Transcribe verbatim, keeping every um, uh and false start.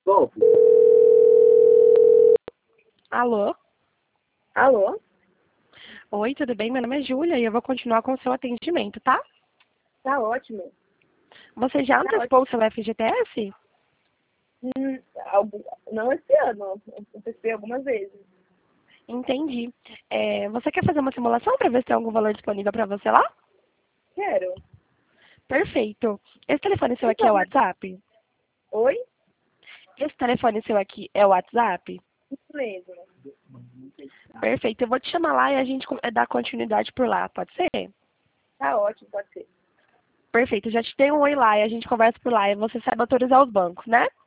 Golpe. Alô? Alô? Oi, tudo bem? Meu nome é Júlia e eu vou continuar com o seu atendimento, tá? Tá ótimo. Você já Tá antecipou o seu F G T S? Hum, algum- não esse ano, eu testei algumas vezes. Entendi. É, você quer fazer uma simulação para ver se tem algum valor disponível para você lá? Quero. Perfeito. Esse telefone seu aqui é o Então, WhatsApp? oi? Esse telefone seu aqui é o WhatsApp? Isso mesmo. Perfeito. Eu vou te chamar lá e a gente co- dá continuidade por lá, pode ser? Tá ótimo, pode ser. Perfeito. Já te dei um oi lá e a gente conversa por lá e você sabe autorizar os bancos, né?